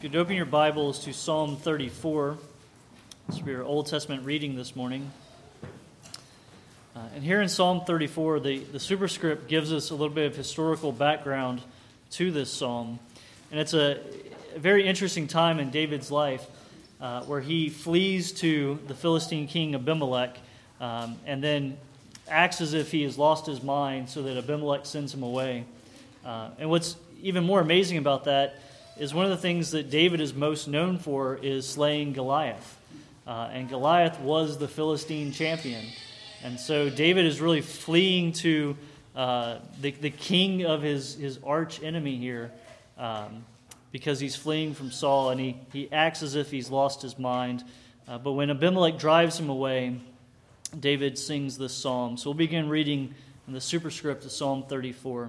You could open your Bibles to Psalm 34. This will be our Old Testament reading this morning. And here in Psalm 34, the superscript gives us a little bit of historical background to this psalm. And it's a very interesting time in David's life where he flees to the Philistine king Abimelech and then acts as if he has lost his mind so that Abimelech sends him away. And what's even more amazing about that is one of the things that David is most known for is slaying Goliath. And Goliath was the Philistine champion. And so David is really fleeing to the king of his arch enemy here because he's fleeing from Saul, and he acts as if he's lost his mind. But when Abimelech drives him away, David sings this psalm. So we'll begin reading in the superscript of Psalm 34.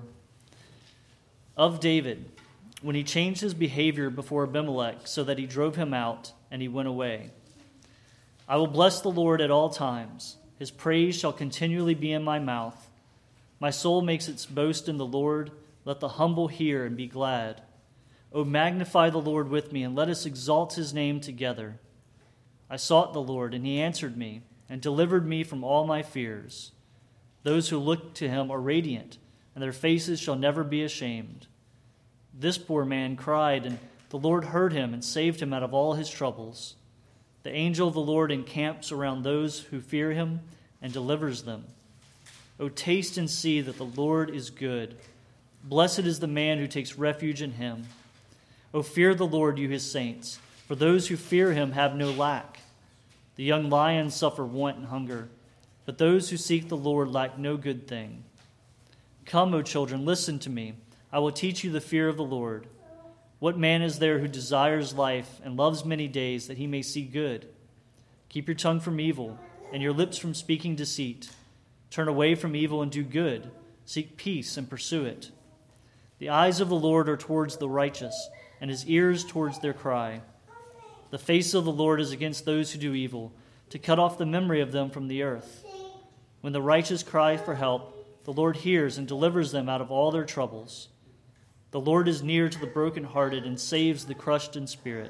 Of David, when he changed his behavior before Abimelech so that he drove him out and he went away. I will bless the Lord at all times. His praise shall continually be in my mouth. My soul makes its boast in the Lord. Let the humble hear and be glad. O magnify the Lord with me, and let us exalt his name together. I sought the Lord, and he answered me, and delivered me from all my fears. Those who look to him are radiant, and their faces shall never be ashamed. This poor man cried, and the Lord heard him and saved him out of all his troubles. The angel of the Lord encamps around those who fear him and delivers them. O taste and see that the Lord is good. Blessed is the man who takes refuge in him. O fear the Lord, you his saints, for those who fear him have no lack. The young lions suffer want and hunger, but those who seek the Lord lack no good thing. Come, O children, listen to me. I will teach you the fear of the Lord. What man is there who desires life and loves many days that he may see good? Keep your tongue from evil and your lips from speaking deceit. Turn away from evil and do good. Seek peace and pursue it. The eyes of the Lord are towards the righteous, and his ears towards their cry. The face of the Lord is against those who do evil, to cut off the memory of them from the earth. When the righteous cry for help, the Lord hears and delivers them out of all their troubles. The Lord is near to the brokenhearted and saves the crushed in spirit.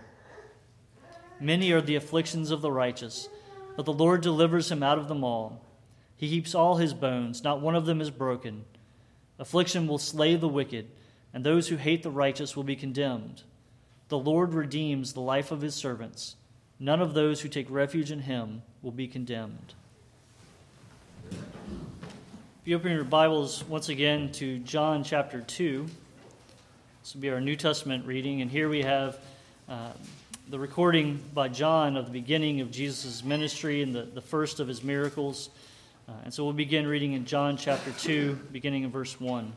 Many are the afflictions of the righteous, but the Lord delivers him out of them all. He keeps all his bones, not one of them is broken. Affliction will slay the wicked, and those who hate the righteous will be condemned. The Lord redeems the life of his servants. None of those who take refuge in him will be condemned. If you open your Bibles once again to John chapter 2, this will be our New Testament reading, and here we have the recording by John of the beginning of Jesus' ministry and the first of his miracles. And so we'll begin reading in John chapter 2, beginning in verse 1.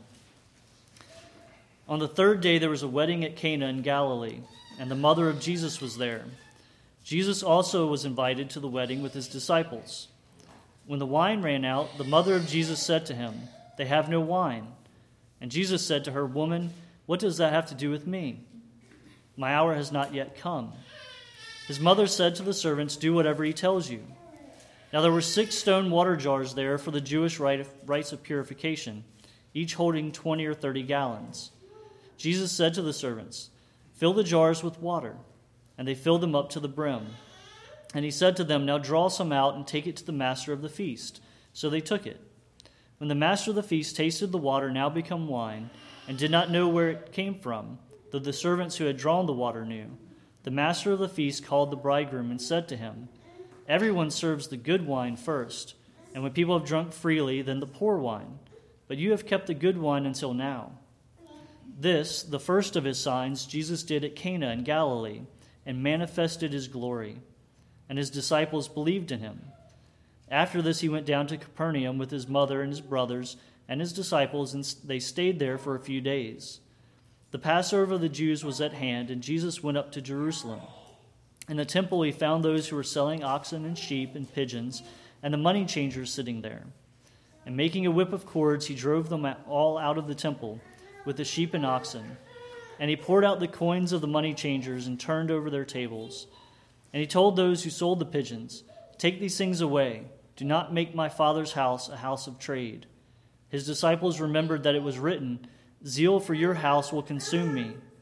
On the third day there was a wedding at Cana in Galilee, and the mother of Jesus was there. Jesus also was invited to the wedding with his disciples. When the wine ran out, the mother of Jesus said to him, "They have no wine." And Jesus said to her, "Woman, what does that have to do with me? My hour has not yet come." His mother said to the servants, "Do whatever he tells you." Now there were 6 stone water jars there for the Jewish rites of purification, each holding 20 or 30 gallons. Jesus said to the servants, "Fill the jars with water." And they filled them up to the brim. And he said to them, "Now draw some out and take it to the master of the feast." So they took it. When the master of the feast tasted the water now become wine, and did not know where it came from, though the servants who had drawn the water knew, the master of the feast called the bridegroom and said to him, "Everyone serves the good wine first, and when people have drunk freely, then the poor wine. But you have kept the good wine until now." This, the first of his signs, Jesus did at Cana in Galilee, and manifested his glory. And his disciples believed in him. After this he went down to Capernaum with his mother and his brothers and his disciples, and they stayed there for a few days. The Passover of the Jews was at hand, and Jesus went up to Jerusalem. In the temple he found those who were selling oxen and sheep and pigeons, and the money changers sitting there. And making a whip of cords, he drove them all out of the temple with the sheep and oxen. And he poured out the coins of the money changers and turned over their tables. And he told those who sold the pigeons, "Take these things away. Do not make my Father's house a house of trade." His disciples remembered that it was written, "Zeal for your house will consume me."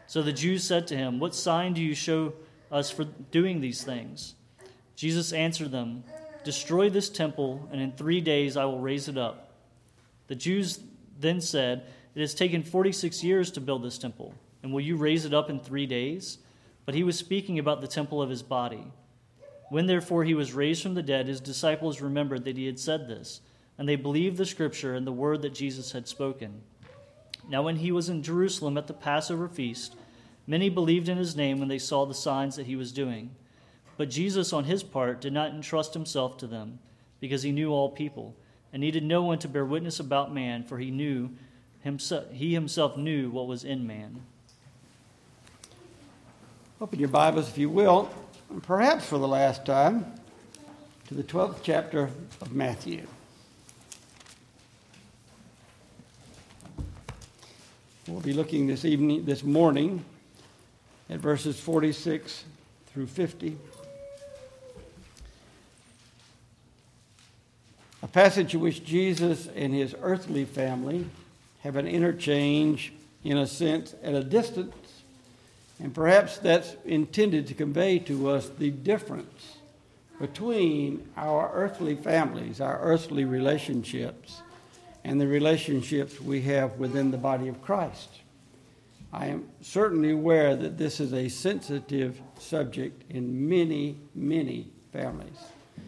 So the Jews said to him, "What sign do you show us for doing these things?" Jesus answered them, "Destroy this temple, and in 3 days I will raise it up." The Jews then said, "It has taken 46 years to build this temple, and will you raise it up in 3 days?" But he was speaking about the temple of his body. When therefore he was raised from the dead, his disciples remembered that he had said this, and they believed the scripture and the word that Jesus had spoken. Now when he was in Jerusalem at the Passover feast, many believed in his name when they saw the signs that he was doing. But Jesus, on his part, did not entrust himself to them, because he knew all people, and needed no one to bear witness about man, for he himself knew what was in man. Open your Bibles, if you will, perhaps for the last time, to the 12th chapter of Matthew. We'll be looking this morning, at verses 46 through 50. A passage in which Jesus and his earthly family have an interchange, in a sense, at a distance. And perhaps that's intended to convey to us the difference between our earthly families, our earthly relationships, and the relationships we have within the body of Christ. I am certainly aware that this is a sensitive subject in many, many families.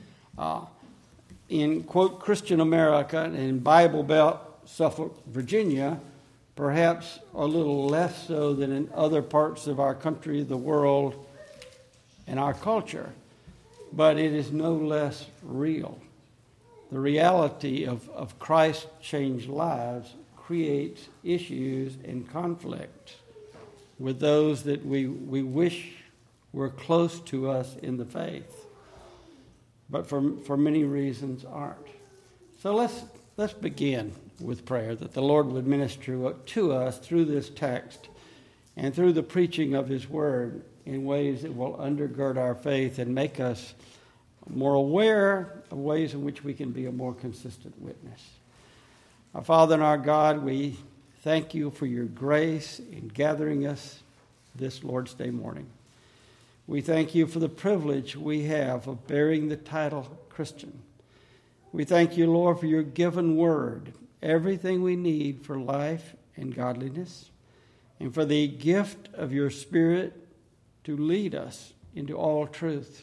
In, quote, Christian America and in Bible Belt, Suffolk, Virginia, perhaps a little less so than in other parts of our country, the world, and our culture. But it is no less real. The reality of Christ-changed lives creates issues and conflict with those that we wish were close to us in the faith, but for many reasons aren't. So let's begin with prayer, that the Lord would minister to us through this text and through the preaching of his word in ways that will undergird our faith and make us more aware of ways in which we can be a more consistent witness. Our Father and our God, we thank you for your grace in gathering us this Lord's Day morning. We thank you for the privilege we have of bearing the title Christian. We thank you, Lord, for your given word, everything we need for life and godliness, and for the gift of your Spirit to lead us into all truth.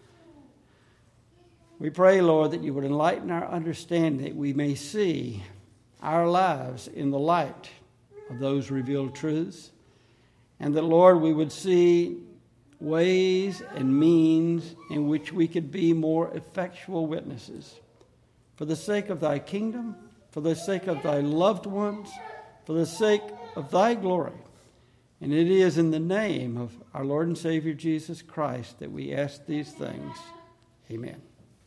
We pray, Lord, that you would enlighten our understanding, that we may see our lives in the light of those revealed truths, and that, Lord, we would see ways and means in which we could be more effectual witnesses for the sake of thy kingdom, for the sake of thy loved ones, for the sake of thy glory. And it is in the name of our Lord and Savior Jesus Christ that we ask these things. Amen.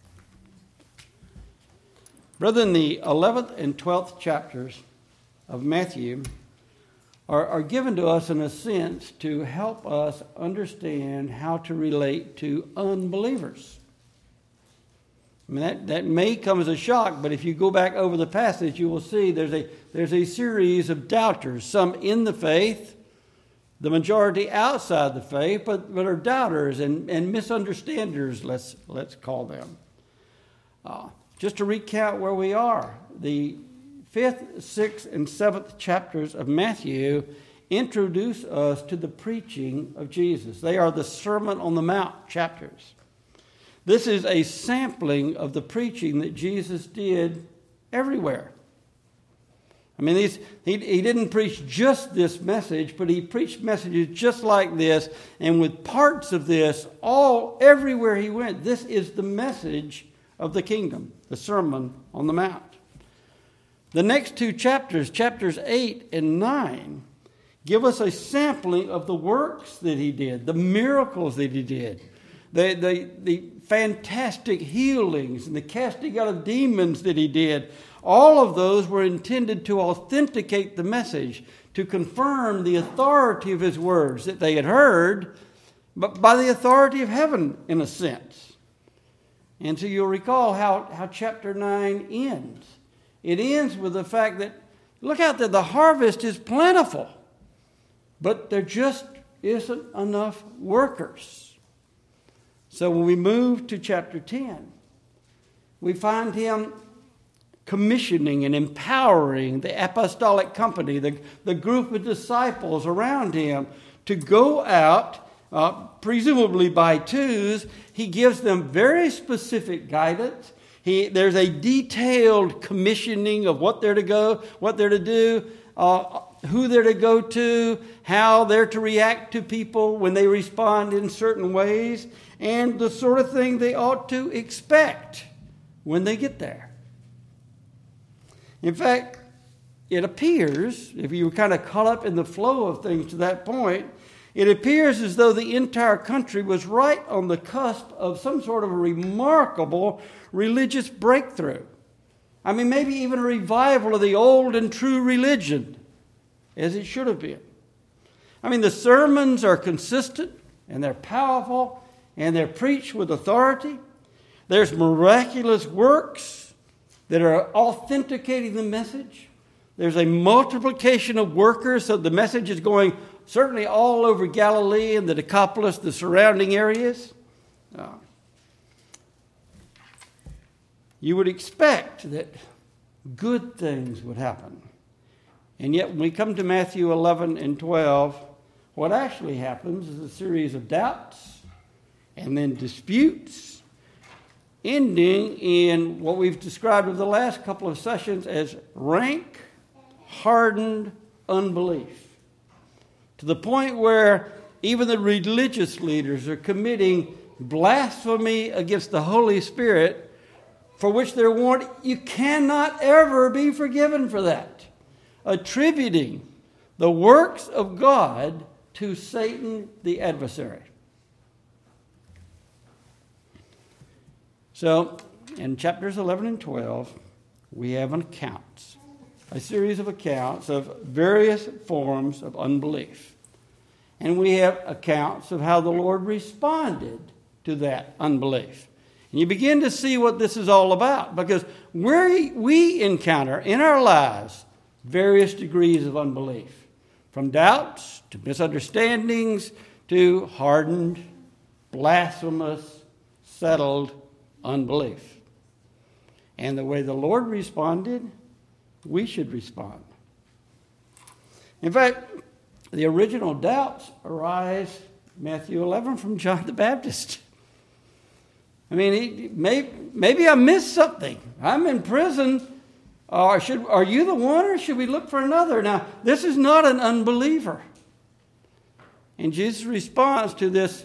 Brethren, the 11th and 12th chapters of Matthew are given to us in a sense to help us understand how to relate to unbelievers. I mean, that may come as a shock, but if you go back over the passage, you will see there's a series of doubters, some in the faith, the majority outside the faith, but are doubters and misunderstanders, let's call them. Just to recount where we are, the 5th, 6th, and 7th chapters of Matthew introduce us to the preaching of Jesus. They are the Sermon on the Mount chapters. This is a sampling of the preaching that Jesus did everywhere. I mean, he didn't preach just this message, but he preached messages just like this, and with parts of this everywhere he went. This is the message of the kingdom, the Sermon on the Mount. The next two chapters, chapters 8 and 9, give us a sampling of the works that he did, the miracles that he did, the fantastic healings and the casting out of demons that he did. All of those were intended to authenticate the message, to confirm the authority of his words that they had heard, but by the authority of heaven, in a sense. And so you'll recall how chapter 9 ends. It ends with the fact that, look out there, the harvest is plentiful. but there just isn't enough workers. So when we move to chapter 10, we find him commissioning and empowering the apostolic company, the group of disciples around him, to go out, presumably by twos. He gives them very specific guidance. There's a detailed commissioning of what they're to go, what they're to do, who they're to go to, how they're to react to people when they respond in certain ways, and the sort of thing they ought to expect when they get there. In fact, it appears, if you were kind of caught up in the flow of things to that point, it appears as though the entire country was right on the cusp of some sort of a remarkable religious breakthrough. I mean, maybe even a revival of the old and true religion, as it should have been. I mean, the sermons are consistent, and they're powerful, and they're preached with authority. There's miraculous works that are authenticating the message. There's a multiplication of workers, so the message is going certainly all over Galilee and the Decapolis, the surrounding areas. You would expect that good things would happen. And yet when we come to Matthew 11 and 12, what actually happens is a series of doubts and then disputes, ending in what we've described over the last couple of sessions as rank, hardened unbelief. To the point where even the religious leaders are committing blasphemy against the Holy Spirit, for which they're warned, you cannot ever be forgiven for that. Attributing the works of God to Satan the adversary. So, in chapters 11 and 12, we have an account, a series of accounts of various forms of unbelief. And we have accounts of how the Lord responded to that unbelief. And you begin to see what this is all about, because we encounter in our lives various degrees of unbelief, from doubts to misunderstandings to hardened, blasphemous, settled unbelief. And the way the Lord responded, we should respond. In fact, the original doubts arise, Matthew 11, from John the Baptist. I mean, maybe I missed something. I'm in prison. Are you the one, or should we look for another? Now, this is not an unbeliever. And Jesus' response to this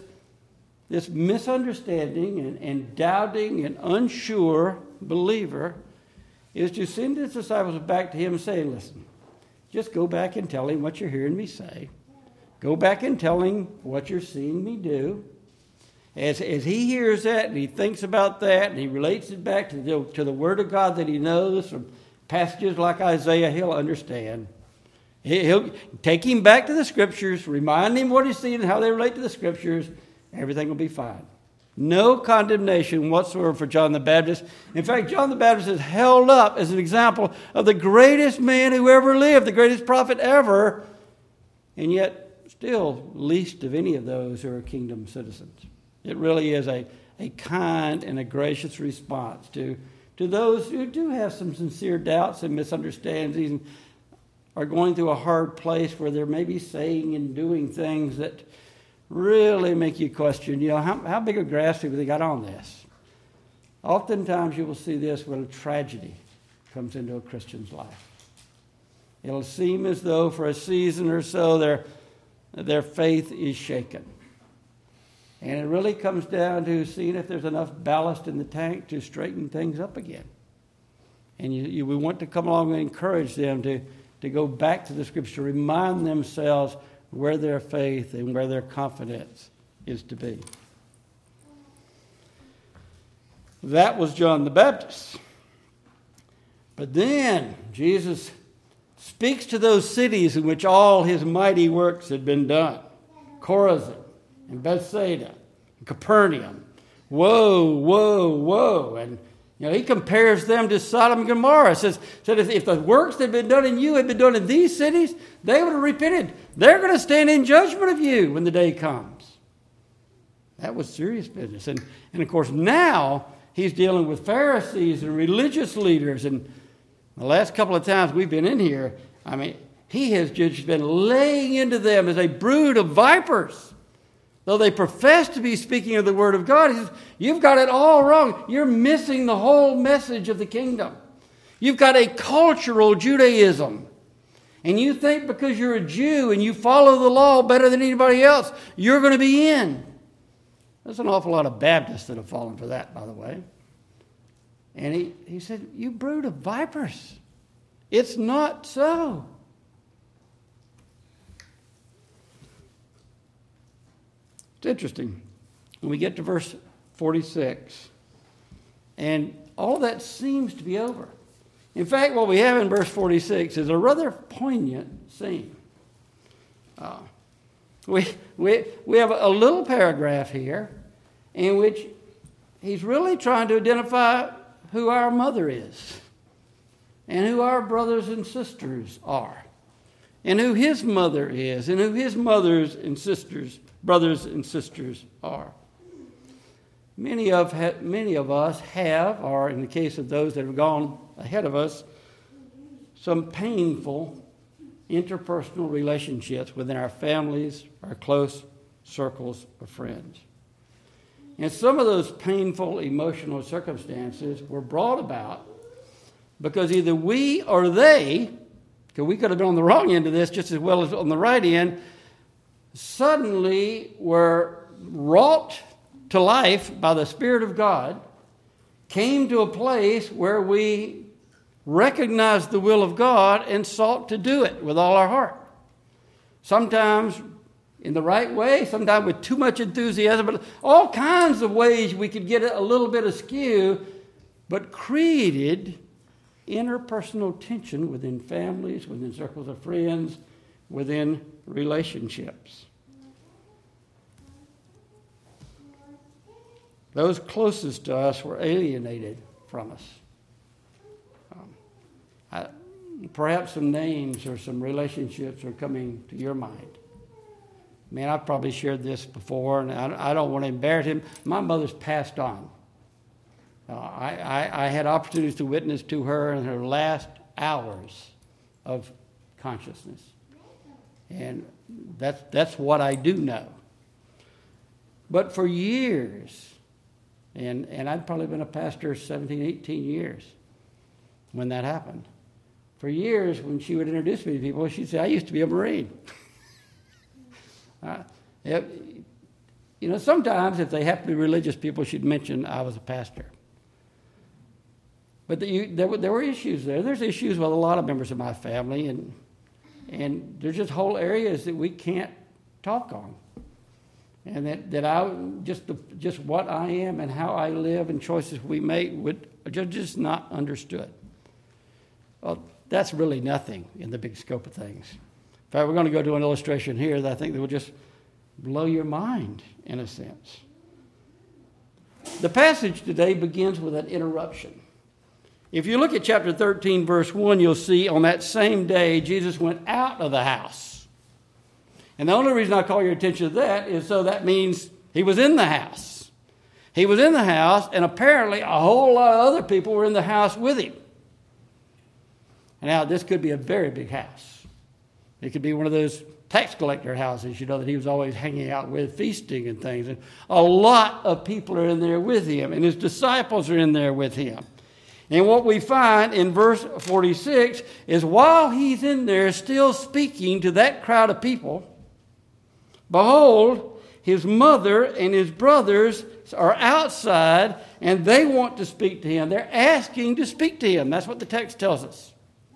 misunderstanding and doubting and unsure believer is to send his disciples back to him and say, listen, just go back and tell him what you're hearing me say. Go back and tell him what you're seeing me do. As he hears that and he thinks about that and he relates it back to the Word of God that he knows from passages like Isaiah, he'll understand. He'll take him back to the Scriptures, remind him what he's seen and how they relate to the Scriptures. Everything will be fine. No condemnation whatsoever for John the Baptist. In fact, John the Baptist is held up as an example of the greatest man who ever lived, the greatest prophet ever, and yet still least of any of those who are kingdom citizens. It really is a kind and a gracious response to those who do have some sincere doubts and misunderstandings and are going through a hard place where they're maybe saying and doing things that really make you question, how big a grasp have they got on this? Oftentimes you will see this when a tragedy comes into a Christian's life. It'll seem as though for a season or so their faith is shaken. And it really comes down to seeing if there's enough ballast in the tank to straighten things up again. And we want to come along and encourage them to go back to the Scripture, to remind themselves where their faith and where their confidence is to be. That was John the Baptist. But then Jesus speaks to those cities in which all his mighty works had been done. Chorazin and Bethsaida and Capernaum. Woe, woe, woe. And You know, he compares them to Sodom and Gomorrah. Said if the works that had been done in you had been done in these cities, they would have repented. They're going to stand in judgment of you when the day comes. That was serious business. And of course, now he's dealing with Pharisees and religious leaders. And the last couple of times we've been in here, I mean, he has just been laying into them as a brood of vipers. Though they profess to be speaking of the Word of God, he says, you've got it all wrong. You're missing the whole message of the kingdom. You've got a cultural Judaism. And you think because you're a Jew and you follow the law better than anybody else, you're going to be in. There's an awful lot of Baptists that have fallen for that, by the way. And he said, you brood of vipers. It's not so. It's interesting. When we get to verse 46, and all that seems to be over. In fact, what we have in verse 46 is a rather poignant scene. We have a little paragraph here in which he's really trying to identify who our mother is and who our brothers and sisters are and who his mother is and who his brothers and sisters are. Many of us have, or in the case of those that have gone ahead of us, some painful interpersonal relationships within our families, our close circles of friends. And some of those painful emotional circumstances were brought about because either we or they, because we could have been on the wrong end of this just as well as on the right end, suddenly were wrought to life by the Spirit of God, came to a place where we recognized the will of God and sought to do it with all our heart. Sometimes in the right way, sometimes with too much enthusiasm, but all kinds of ways we could get a little bit askew, but created interpersonal tension within families, within circles of friends, within relationships. Those closest to us were alienated from us. Perhaps some names or some relationships are coming to your mind. Man, I've probably shared this before, and I don't want to embarrass him. My mother's passed on. I had opportunities to witness to her in her last hours of consciousness. And that's what I do know. But for years, and I'd probably been a pastor 17, 18 years when that happened. For years, when she would introduce me to people, she'd say, I used to be a Marine. Sometimes if they happen to be religious people, she'd mention I was a pastor. But there were issues there. There's issues with a lot of members of my family, and there's just whole areas that we can't talk on. And that I just what I am and how I live and choices we make are just not understood. Well, that's really nothing in the big scope of things. In fact, we're going to go to an illustration here that I think that will just blow your mind in a sense. The passage today begins with an interruption. If you look at chapter 13, verse 1, you'll see on that same day, Jesus went out of the house. And the only reason I call your attention to that is so that means he was in the house. He was in the house, and apparently a whole lot of other people were in the house with him. And now, this could be a very big house. It could be one of those tax collector houses, that he was always hanging out with, feasting and things. And a lot of people are in there with him, and his disciples are in there with him. And what we find in verse 46 is while he's in there still speaking to that crowd of people, behold, his mother and his brothers are outside, and they want to speak to him. They're asking to speak to him. That's what the text tells us.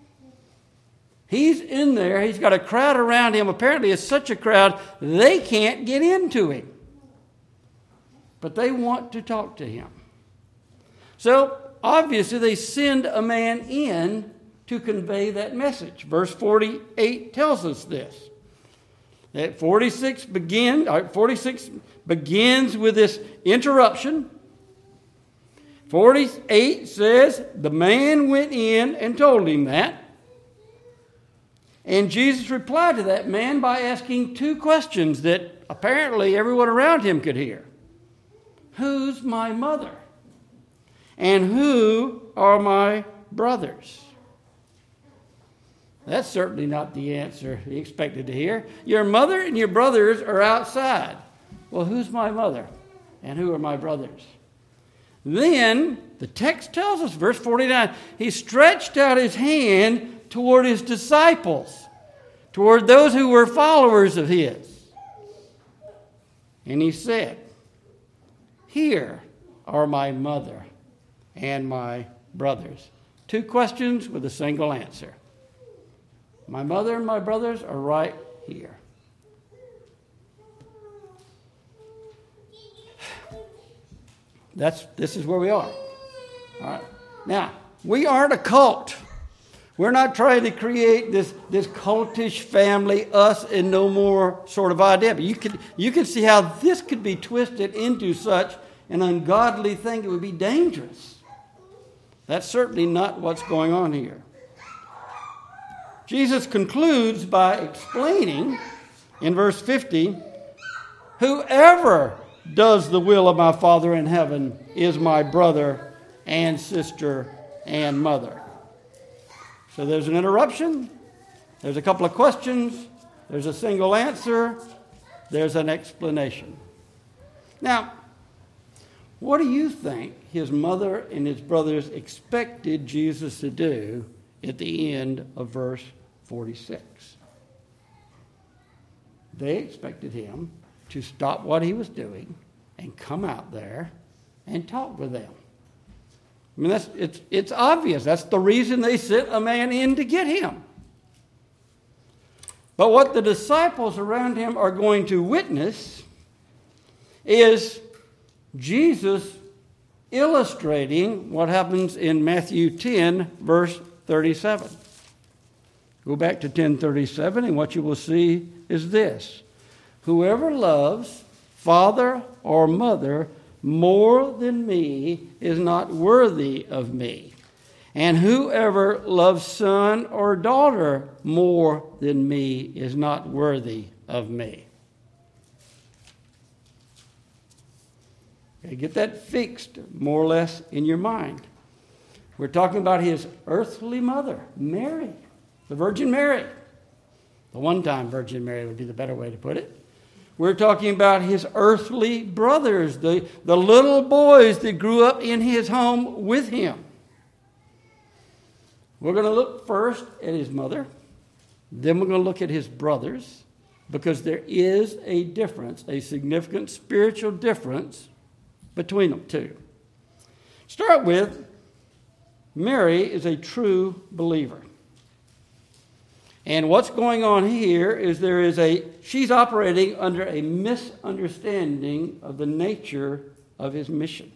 He's in there. He's got a crowd around him. Apparently, it's such a crowd, they can't get into him. But they want to talk to him. So, obviously, they send a man in to convey that message. Verse 48 tells us this. That 46 begins with this interruption. 48 says, the man went in and told him that. And Jesus replied to that man by asking two questions that apparently everyone around him could hear. Who's my mother? And who are my brothers? That's certainly not the answer he expected to hear. Your mother and your brothers are outside. Well, who's my mother? And who are my brothers? Then, the text tells us, verse 49, he stretched out his hand toward his disciples, toward those who were followers of his. And he said, here are my mother and my brothers. Two questions with a single answer. My mother and my brothers are right here. This is where we are. All right. Now, we aren't a cult. We're not trying to create this cultish family, us and no more sort of idea. But you can see how this could be twisted into such an ungodly thing. It would be dangerous. That's certainly not what's going on here. Jesus concludes by explaining in verse 50, whoever does the will of my Father in heaven is my brother and sister and mother. So there's an interruption, there's a couple of questions, there's a single answer, there's an explanation. Now, what do you think his mother and his brothers expected Jesus to do at the end of verse 46? They expected him to stop what he was doing and come out there and talk with them. I mean, it's obvious. That's the reason they sent a man in to get him. But what the disciples around him are going to witness is Jesus illustrating what happens in Matthew 10, verse 37. Go back to 10:37, and what you will see is this. Whoever loves father or mother more than me is not worthy of me. And whoever loves son or daughter more than me is not worthy of me. Okay, get that fixed more or less in your mind. We're talking about his earthly mother, Mary, the Virgin Mary. The one-time Virgin Mary would be the better way to put it. We're talking about his earthly brothers, the little boys that grew up in his home with him. We're going to look first at his mother. Then we're going to look at his brothers, because there is a difference, a significant spiritual difference between them two. Start with, Mary is a true believer. And what's going on here is she's operating under a misunderstanding of the nature of his mission.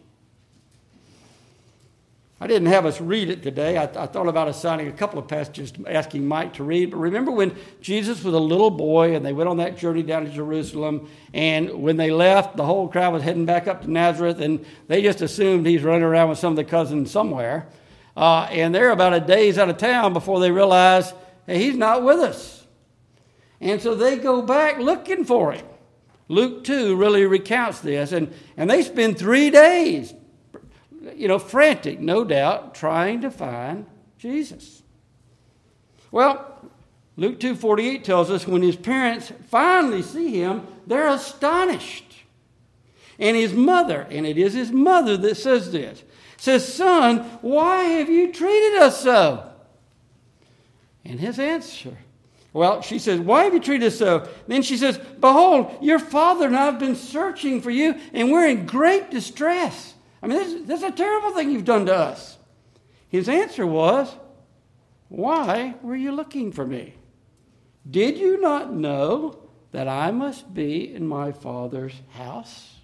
I didn't have us read it today. I thought about assigning a couple of passages, asking Mike to read. But remember when Jesus was a little boy and they went on that journey down to Jerusalem, and when they left, the whole crowd was heading back up to Nazareth, and they just assumed he's running around with some of the cousins somewhere. And they're about a days out of town before they realize, hey, he's not with us. And so they go back looking for him. Luke 2 really recounts this. And they spend 3 days, frantic, no doubt, trying to find Jesus. Well, Luke 2:48 tells us when his parents finally see him, they're astonished. And his mother, and it is his mother that says this, says, "Son, why have you treated us so?" And his answer, she says, "Why have you treated us so?" Then she says, "Behold, your father and I have been searching for you, and we're in great distress." I mean, this is a terrible thing you've done to us. His answer was, "Why were you looking for me? Did you not know that I must be in my Father's house?"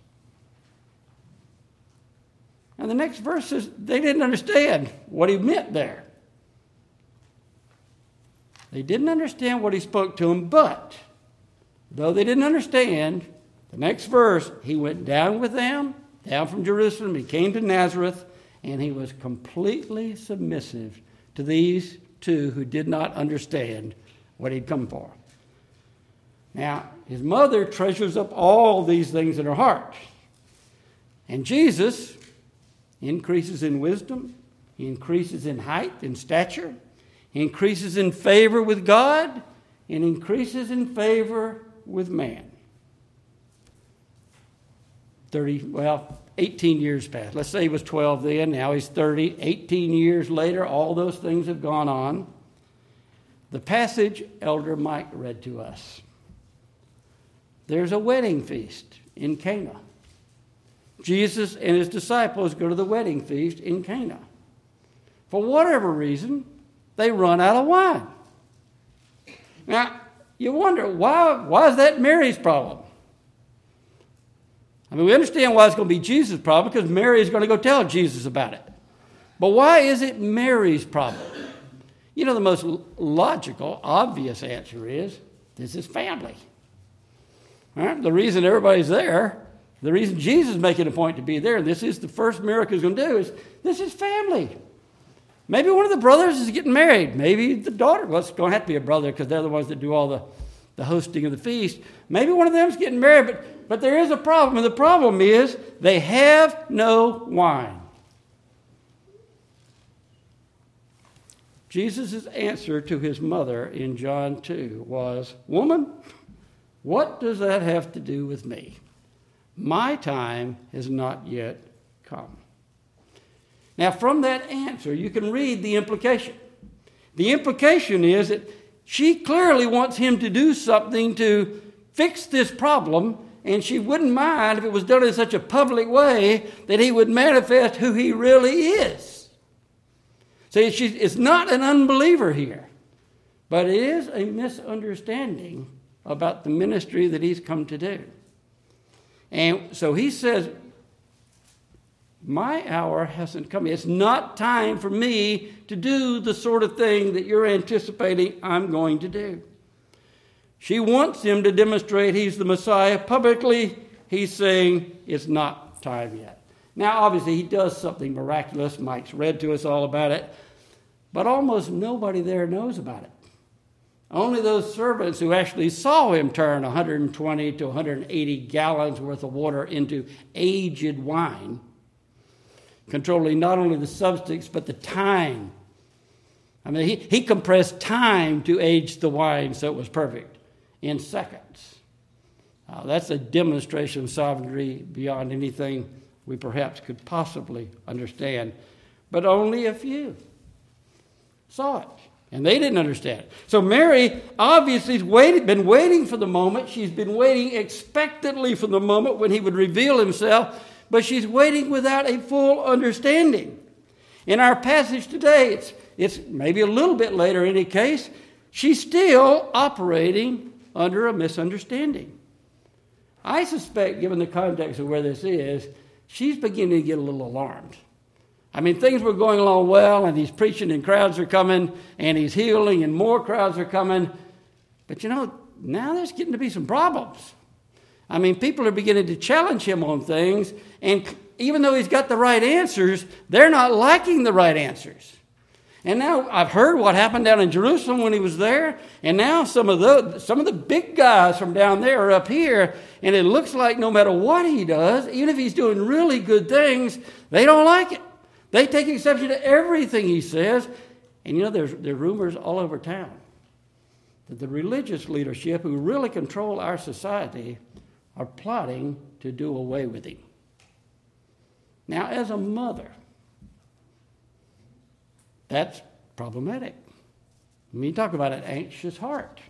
And the next verse says they didn't understand what he meant there. They didn't understand what he spoke to them, but though they didn't understand, the next verse, he went down with them, down from Jerusalem. He came to Nazareth, and he was completely submissive to these two who did not understand what he'd come for. Now, his mother treasures up all these things in her heart. And Jesus increases in wisdom. He increases in height and stature. He increases in favor with God and increases in favor with man. 18 years passed. Let's say he was 12 then. Now he's 30. 18 years later, all those things have gone on. The passage Elder Mike read to us. There's a wedding feast in Cana. Jesus and his disciples go to the wedding feast in Cana. For whatever reason, they run out of wine. Now, you wonder, why is that Mary's problem? I mean, we understand why it's going to be Jesus' problem, because Mary is going to go tell Jesus about it. But why is it Mary's problem? You know, the most logical, obvious answer is, this is family. All right? The reason everybody's there, the reason Jesus is making a point to be there, and this is the first miracle he's going to do, is this is family. Maybe one of the brothers is getting married. Maybe the daughter, well, it's going to have to be a brother because they're the ones that do all the hosting of the feast. Maybe one of them is getting married, but there is a problem, and the problem is they have no wine. Jesus' answer to his mother in John 2 was, "Woman, what does that have to do with me? My time has not yet come." Now, from that answer, you can read the implication. The implication is that she clearly wants him to do something to fix this problem, and she wouldn't mind if it was done in such a public way that he would manifest who he really is. See, it's not an unbeliever here, but it is a misunderstanding about the ministry that he's come to do. And so he says, my hour hasn't come. It's not time for me to do the sort of thing that you're anticipating I'm going to do. She wants him to demonstrate he's the Messiah. Publicly, he's saying it's not time yet. Now, obviously, he does something miraculous. Mike's read to us all about it. But almost nobody there knows about it. Only those servants who actually saw him turn 120 to 180 gallons worth of water into aged wine, controlling not only the substance, but the time. I mean, he compressed time to age the wine so it was perfect in seconds. That's a demonstration of sovereignty beyond anything we perhaps could possibly understand. But only a few saw it, and they didn't understand it. So Mary obviously has been waiting for the moment. She's been waiting expectantly for the moment when he would reveal himself, but she's waiting without a full understanding. In our passage today, it's maybe a little bit later in any case, she's still operating under a misunderstanding. I suspect, given the context of where this is, she's beginning to get a little alarmed. I mean, things were going along well, and he's preaching and crowds are coming, and he's healing and more crowds are coming. But now there's getting to be some problems. I mean, people are beginning to challenge him on things, and even though he's got the right answers, they're not liking the right answers. And now I've heard what happened down in Jerusalem when he was there, and now some of the big guys from down there are up here, and it looks like no matter what he does, even if he's doing really good things, they don't like it. They take exception to everything he says. And there's rumors all over town that the religious leadership who really control our society are plotting to do away with him. Now, as a mother, that's problematic. I mean, talk about an anxious heart.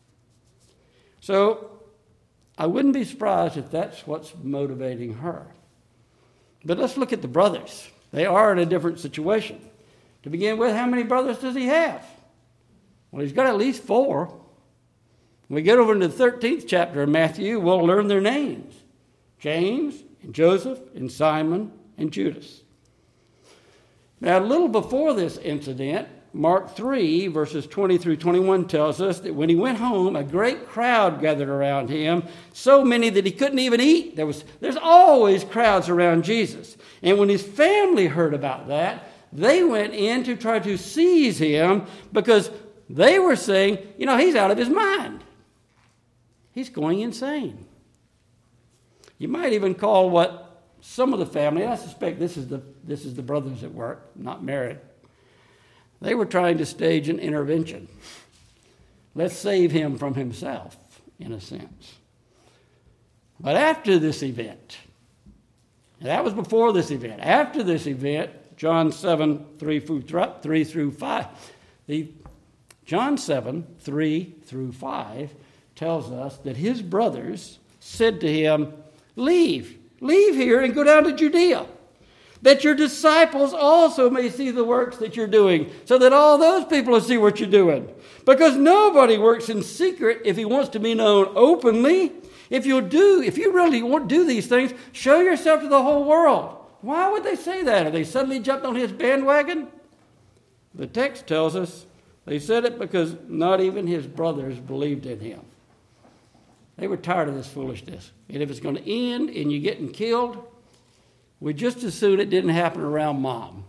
So I wouldn't be surprised if that's what's motivating her. But let's look at the brothers. They are in a different situation. To begin with, how many brothers does he have? Well, he's got at least 4. When we get over into the 13th chapter of Matthew, we'll learn their names. James, and Joseph, and Simon, and Judas. Now, a little before this incident, Mark 3, verses 20 through 21 tells us that when he went home, a great crowd gathered around him, so many that he couldn't even eat. There's always crowds around Jesus. And when his family heard about that, they went in to try to seize him because they were saying, he's out of his mind. He's going insane. You might even call what some of the family, and I suspect this is the brothers at work, not married. They were trying to stage an intervention. Let's save him from himself, in a sense. But after this event, that was before this event. After this event, John 7, 3 through 5. John 7, 3 through 5 tells us that his brothers said to him, Leave here and go down to Judea, that your disciples also may see the works that you're doing, so that all those people will see what you're doing. Because nobody works in secret if he wants to be known openly. If you really want to do these things, show yourself to the whole world. Why would they say that? Have they suddenly jumped on his bandwagon? The text tells us they said it because not even his brothers believed in him. They were tired of this foolishness. And if it's going to end in you getting killed, we just as soon it didn't happen around Mom.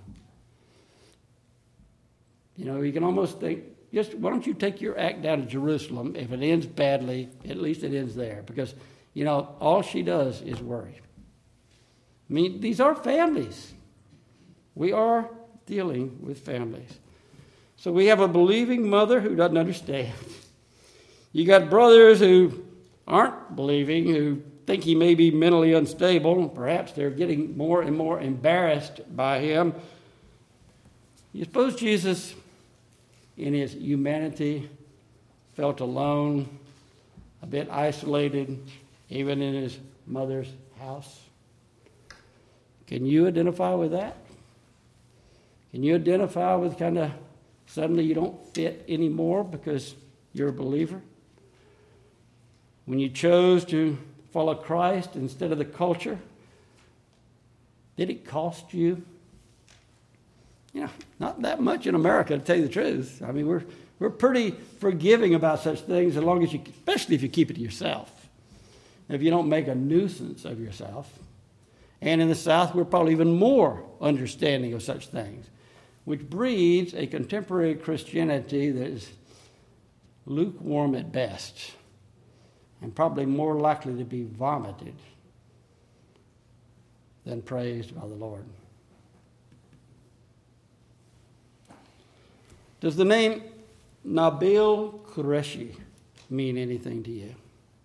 You can almost think, why don't you take your act down to Jerusalem? If it ends badly, at least it ends there. Because, all she does is worry. I mean, these are families. We are dealing with families. So we have a believing mother who doesn't understand. You got brothers who aren't believing, who think he may be mentally unstable. Perhaps they're getting more and more embarrassed by him. You suppose Jesus, in his humanity, felt alone, a bit isolated, even in his mother's house? Can you identify with that? Can you identify with kind of suddenly you don't fit anymore because you're a believer? When you chose to follow Christ instead of the culture, did it cost you? Not that much in America, to tell you the truth. I mean, we're pretty forgiving about such things as long as especially if you keep it to yourself. If you don't make a nuisance of yourself. And in the South, we're probably even more understanding of such things, which breeds a contemporary Christianity that is lukewarm at best and probably more likely to be vomited than praised by the Lord. Does the name Nabil Qureshi mean anything to you?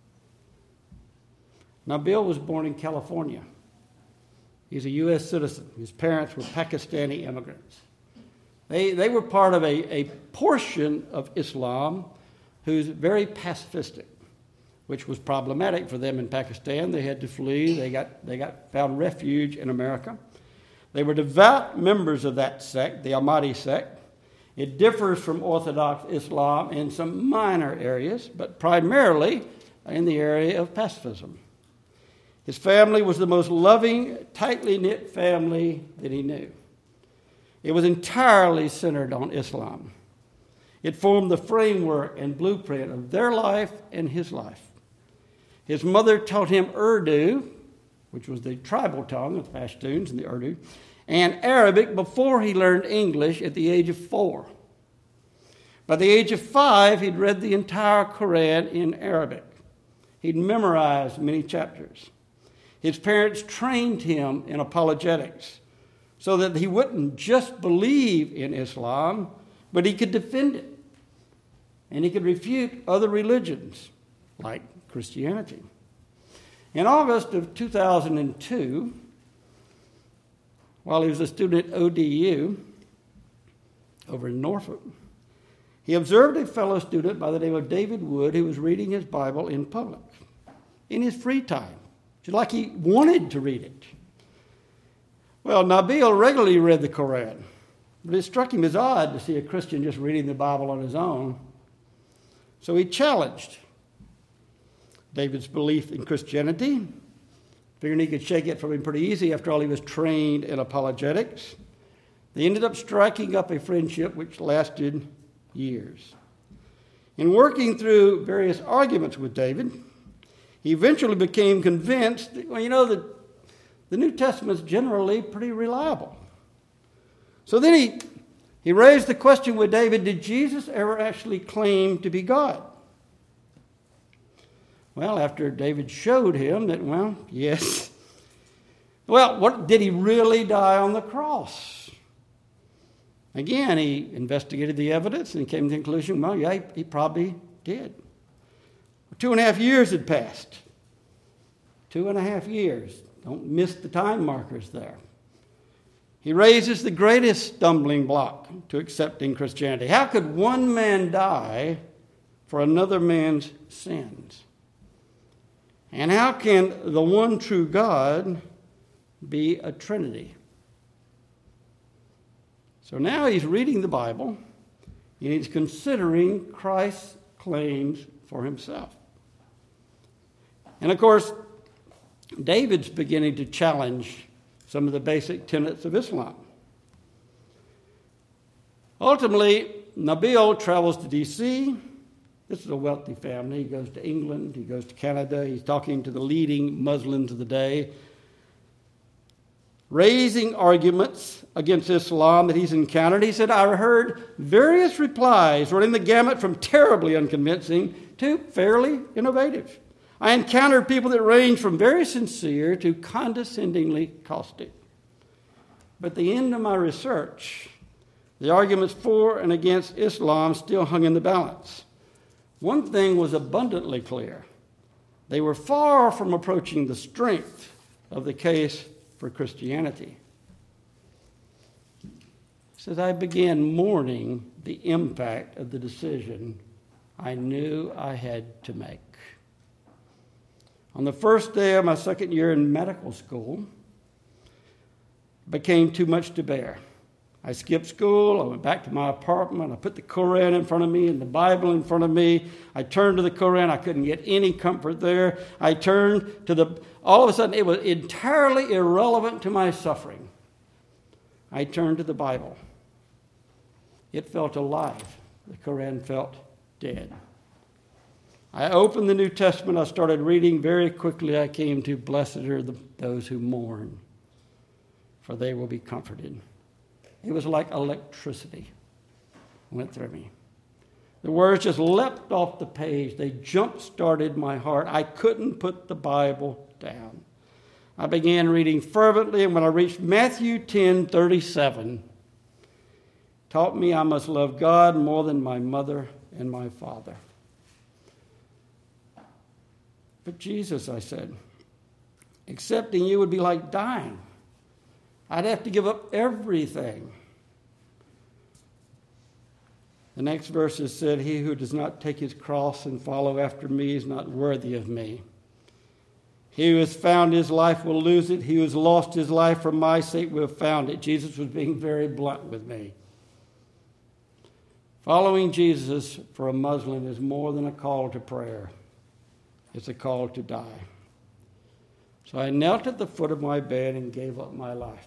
Nabil was born in California. He's a U.S. citizen. His parents were Pakistani immigrants. They were part of a portion of Islam who's very pacifistic, which was problematic for them in Pakistan. They had to flee. They found refuge in America. They were devout members of that sect, the Ahmadi sect. It differs from Orthodox Islam in some minor areas, but primarily in the area of pacifism. His family was the most loving, tightly knit family that he knew. It was entirely centered on Islam. It formed the framework and blueprint of their life and his life. His mother taught him Urdu, which was the tribal tongue of the Pashtuns and the Urdu, and Arabic before he learned English at the age of 4. By the age of 5, he'd read the entire Quran in Arabic. He'd memorized many chapters. His parents trained him in apologetics so that he wouldn't just believe in Islam, but he could defend it. And he could refute other religions, like Christianity. In August of 2002, while he was a student at ODU over in Norfolk, he observed a fellow student by the name of David Wood who was reading his Bible in public in his free time, just like he wanted to read it. Well, Nabil regularly read the Quran, but it struck him as odd to see a Christian just reading the Bible on his own. So he challenged David's belief in Christianity, figuring he could shake it from him pretty easy. After all, he was trained in apologetics. They ended up striking up a friendship which lasted years. In working through various arguments with David, he eventually became convinced that, that the New Testament's generally pretty reliable. So then he raised the question with David, did Jesus ever actually claim to be God? Well, after David showed him that, yes. Well, did he really die on the cross? Again, he investigated the evidence and came to the conclusion, he probably did. 2.5 years had passed. 2.5 years. Don't miss the time markers there. He raises the greatest stumbling block to accepting Christianity. How could one man die for another man's sins? And how can the one true God be a Trinity? So now he's reading the Bible and he's considering Christ's claims for himself. And of course, David's beginning to challenge some of the basic tenets of Islam. Ultimately, Nabil travels to D.C. This is a wealthy family. He goes to England. He goes to Canada. He's talking to the leading Muslims of the day, raising arguments against Islam that he's encountered. He said, I heard various replies running the gamut from terribly unconvincing to fairly innovative. I encountered people that range from very sincere to condescendingly caustic. But at the end of my research, the arguments for and against Islam still hung in the balance. One thing was abundantly clear. They were far from approaching the strength of the case for Christianity. He says, I began mourning the impact of the decision I knew I had to make. On the first day of my second year in medical school, it became too much to bear. I skipped school. I went back to my apartment. I put the Koran in front of me and the Bible in front of me. I turned to the Koran. I couldn't get any comfort there. I turned to all of a sudden, it was entirely irrelevant to my suffering. I turned to the Bible. It felt alive. The Koran felt dead. I opened the New Testament. I started reading. Very quickly I came to, blessed are those who mourn, for they will be comforted. It was like electricity went through me. The words just leapt off the page. They jump-started my heart. I couldn't put the Bible down. I began reading fervently, and when I reached Matthew 10:37, taught me I must love God more than my mother and my father. But Jesus, I said, accepting you would be like dying. I'd have to give up everything. The next verses said, he who does not take his cross and follow after me is not worthy of me. He who has found his life will lose it. He who has lost his life for my sake will have found it. Jesus was being very blunt with me. Following Jesus for a Muslim is more than a call to prayer. It's a call to die. So I knelt at the foot of my bed and gave up my life.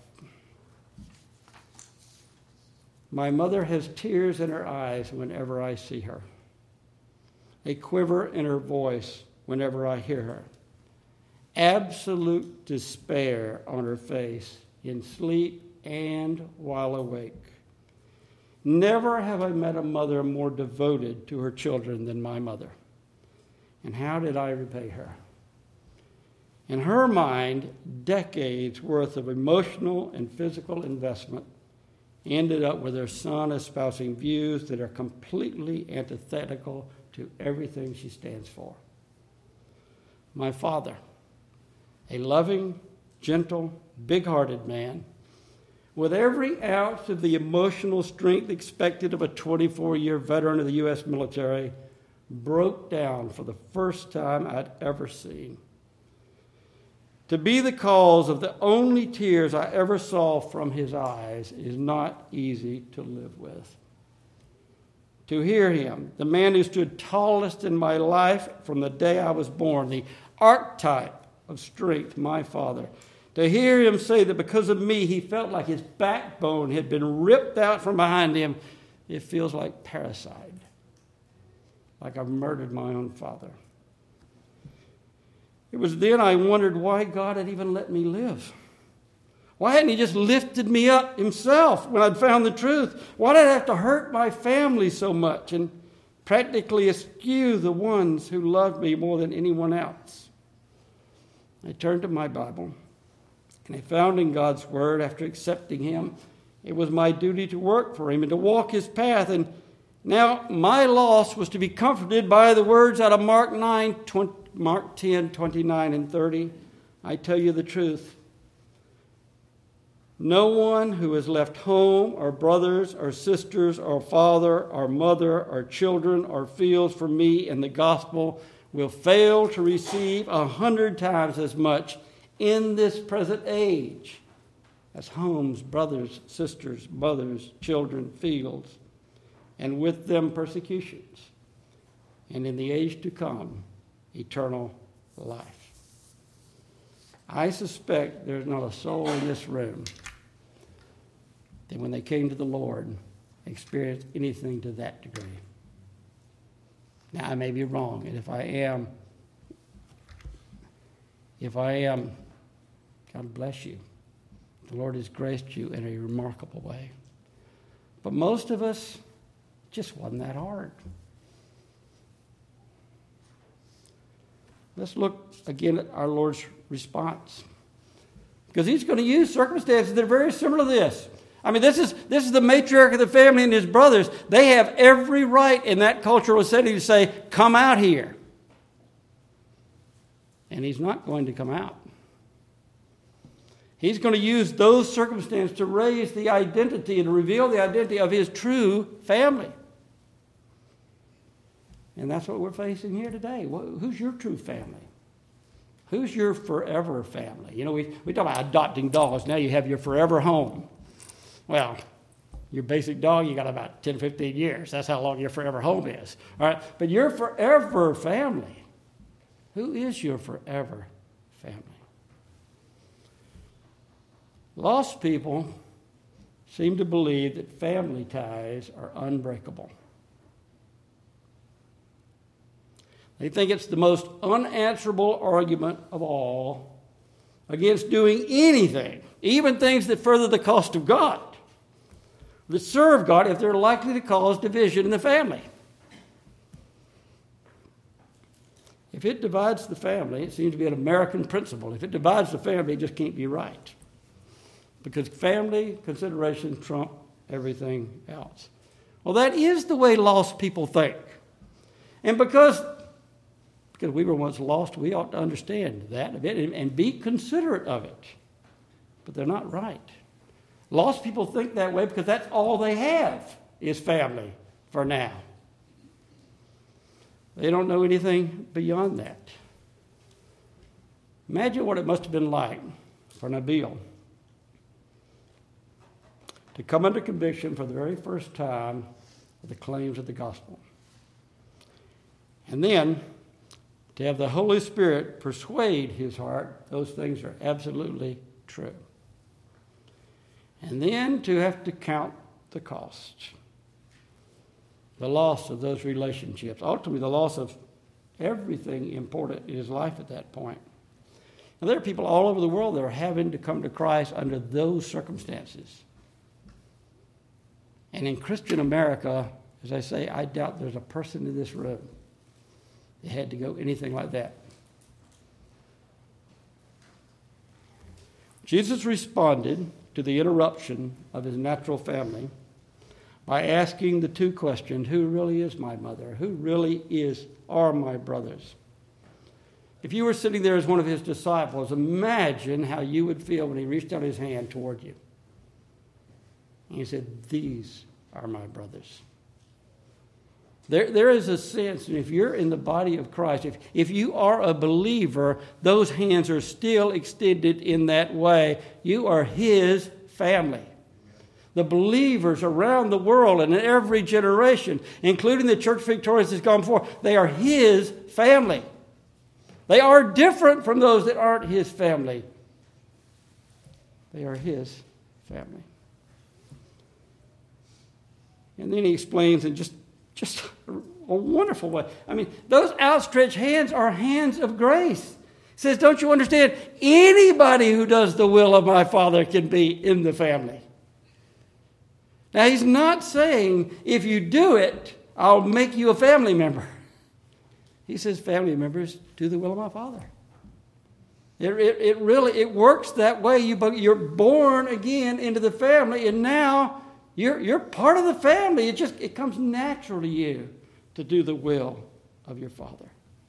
My mother has tears in her eyes whenever I see her, a quiver in her voice whenever I hear her, absolute despair on her face in sleep and while awake. Never have I met a mother more devoted to her children than my mother. And how did I repay her? In her mind, decades worth of emotional and physical investment ended up with her son espousing views that are completely antithetical to everything she stands for. My father, a loving, gentle, big-hearted man, with every ounce of the emotional strength expected of a 24-year veteran of the U.S. military, broke down for the first time I'd ever seen. To be the cause of the only tears I ever saw from his eyes is not easy to live with. To hear him, the man who stood tallest in my life from the day I was born, the archetype of strength, my father, To hear him say that because of me, he felt like his backbone had been ripped out from behind him, it feels like parricide, like I've murdered my own father. It was then I wondered why God had even let me live. Why hadn't he just lifted me up himself when I'd found the truth? Why did I have to hurt my family so much and practically eschew the ones who loved me more than anyone else? I turned to my Bible, and I found in God's Word, after accepting him, it was my duty to work for him and to walk his path. And now my loss was to be comforted by the words out of Mark 10, 29 and 30. I tell you the truth. No one who has left home or brothers or sisters or father or mother or children or fields for me and the gospel will fail to receive 100 times as much in this present age as homes, brothers, sisters, mothers, children, fields, and with them persecutions, and in the age to come, eternal life. I suspect there's not a soul in this room that when they came to the Lord experienced anything to that degree. Now, I may be wrong, and if I am, God bless you. The Lord has graced you in a remarkable way. But most of us, it just wasn't that hard. Let's look again at our Lord's response. Because he's going to use circumstances that are very similar to this. I mean, this is the matriarch of the family and his brothers. They have every right in that cultural setting to say, come out here. And he's not going to come out. He's going to use those circumstances to raise the identity and to reveal the identity of his true family. And that's what we're facing here today. Who's your true family? Who's your forever family? You know, we talk about adopting dogs. Now you have your forever home. Well, your basic dog, you got about 10, 15 years. That's how long your forever home is. All right? But your forever family, who is your forever family? Lost people seem to believe that family ties are unbreakable. They think it's the most unanswerable argument of all against doing anything, even things that further the cause of God, that serve God if they're likely to cause division in the family. If it divides the family, it seems to be an American principle. If it divides the family, it just can't be right. Because family considerations trump everything else. Well, that is the way lost people think. And because we were once lost, we ought to understand that a bit and be considerate of it. But they're not right. Lost people think that way because that's all they have is family for now. They don't know anything beyond that. Imagine what it must have been like for Nabil to come under conviction for the very first time of the claims of the gospel. And then to have the Holy Spirit persuade his heart those things are absolutely true. And then to have to count the cost, the loss of those relationships, ultimately the loss of everything important in his life at that point. Now, there are people all over the world that are having to come to Christ under those circumstances. And in Christian America, as I say, I doubt there's a person in this room that had to go anything like that. Jesus responded to the interruption of his natural family by asking the two questions: who really is my mother? Who really are my brothers? If you were sitting there as one of his disciples, imagine how you would feel when he reached out his hand toward you. And he said, these are my brothers. There is a sense, and if you're in the body of Christ, if you are a believer, those hands are still extended in that way. You are his family. The believers around the world and in every generation, including the church victorious that's gone before, they are his family. They are different from those that aren't his family, They are his family. And then he explains in just a wonderful way. I mean, those outstretched hands are hands of grace. He says, don't you understand? Anybody who does the will of my Father can be in the family. Now, he's not saying, if you do it, I'll make you a family member. He says, family members do the will of my Father. It really works that way. You're born again into the family, and now you're part of the family. It comes natural to you to do the will of your Father.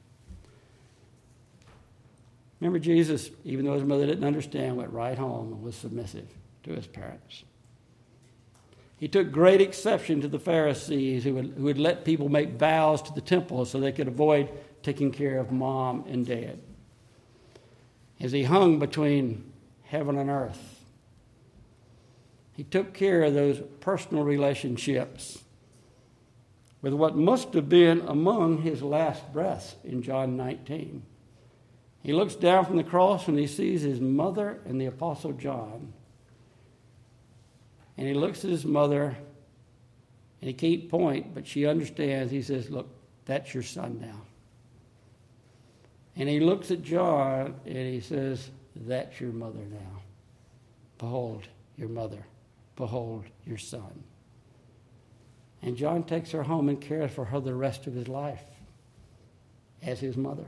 Remember, Jesus, even though his mother didn't understand, went right home and was submissive to his parents. He took great exception to the Pharisees who would let people make vows to the temple so they could avoid taking care of mom and dad. As he hung between heaven and earth, he took care of those personal relationships with what must have been among his last breaths in John 19. He looks down from the cross and he sees his mother and the Apostle John. And he looks at his mother, and he can't point, but she understands. He says, look, that's your son now. And he looks at John, and he says, that's your mother now. Behold, your mother. Behold, your son. And John takes her home and cares for her the rest of his life as his mother.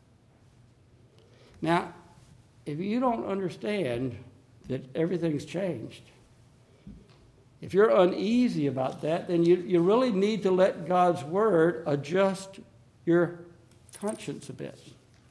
Now, if you don't understand that everything's changed, if you're uneasy about that, then you really need to let God's word adjust your conscience a bit.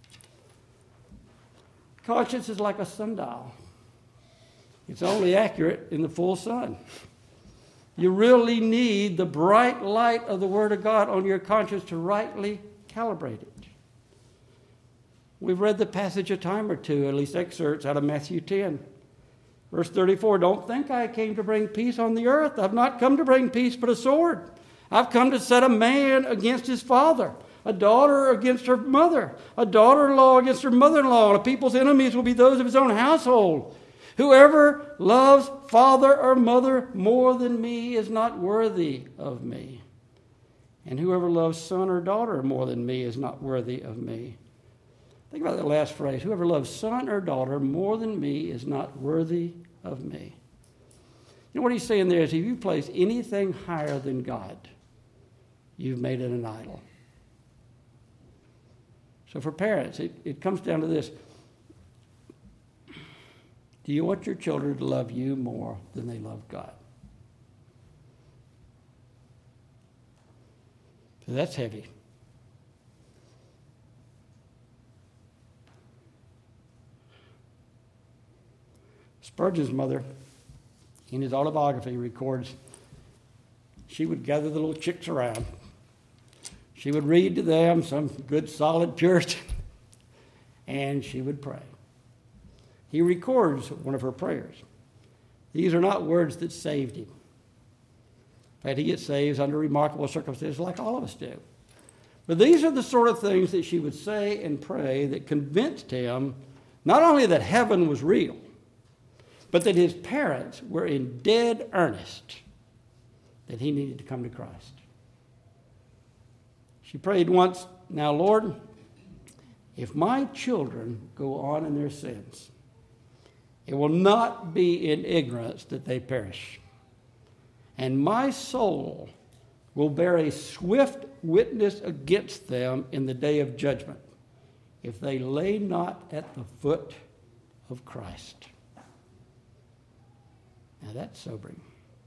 Conscience is like a sundial. It's only accurate in the full sun. You really need the bright light of the Word of God on your conscience to rightly calibrate it. We've read the passage a time or two, at least excerpts out of Matthew 10. Verse 34, don't think I came to bring peace on the earth. I've not come to bring peace but a sword. I've come to set a man against his father, a daughter against her mother, a daughter-in-law against her mother-in-law. A people's enemies will be those of his own household. Whoever loves father or mother more than me is not worthy of me. And whoever loves son or daughter more than me is not worthy of me. Think about that last phrase. Whoever loves son or daughter more than me is not worthy of me. You know what he's saying there is if you place anything higher than God, you've made it an idol. So for parents, it comes down to this. Do you want your children to love you more than they love God? So that's heavy. Spurgeon's mother, in his autobiography, records she would gather the little chicks around. She would read to them some good, solid Puritan, and she would pray. He records one of her prayers. These are not words that saved him. In fact, he gets saved under remarkable circumstances like all of us do. But these are the sort of things that she would say and pray that convinced him not only that heaven was real, but that his parents were in dead earnest that he needed to come to Christ. She prayed once, now, Lord, if my children go on in their sins, it will not be in ignorance that they perish. And my soul will bear a swift witness against them in the day of judgment, if they lay not at the foot of Christ. Now that's sobering.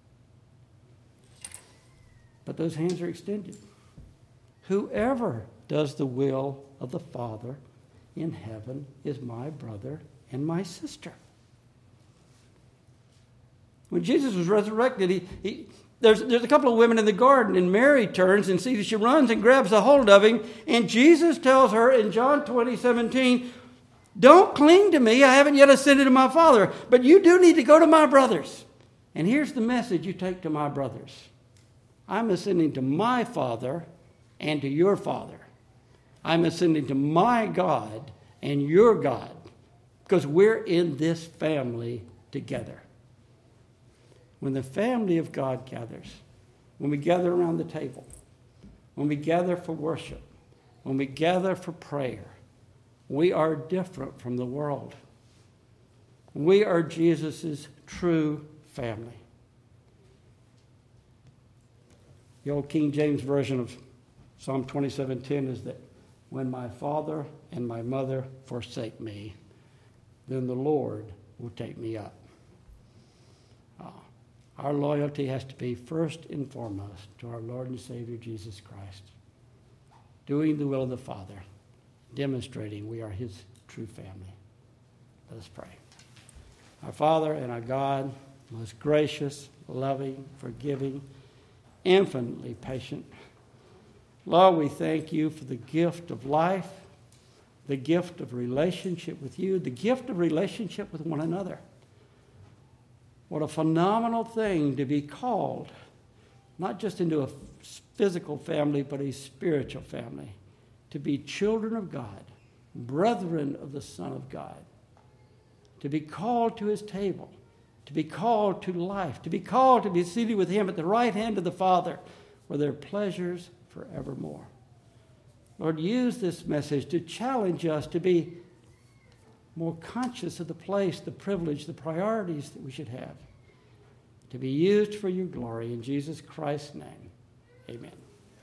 But those hands are extended. Whoever does the will of the Father in heaven is my brother and my sister. When Jesus was resurrected, there's a couple of women in the garden, and Mary turns and sees, she runs and grabs a hold of him, and Jesus tells her in John 20:17, don't cling to me, I haven't yet ascended to my Father, but you do need to go to my brothers. And here's the message you take to my brothers. I'm ascending to my Father and to your Father. I'm ascending to my God and your God, because we're in this family together. When the family of God gathers, when we gather around the table, when we gather for worship, when we gather for prayer, we are different from the world. We are Jesus' true family. The old King James Version of Psalm 27:10 is that when my father and my mother forsake me, then the Lord will take me up. Our loyalty has to be first and foremost to our Lord and Savior Jesus Christ, doing the will of the Father, demonstrating we are his true family. Let us pray. Our Father and our God, most gracious, loving, forgiving, infinitely patient, Lord, we thank you for the gift of life, the gift of relationship with you, the gift of relationship with one another. What a phenomenal thing to be called, not just into a physical family, but a spiritual family, to be children of God, brethren of the Son of God, to be called to his table, to be called to life, to be called to be seated with him at the right hand of the Father, where there are pleasures forevermore. Lord, use this message to challenge us to be more conscious of the place, the privilege, the priorities that we should have, to be used for your glory. In Jesus Christ's name, amen.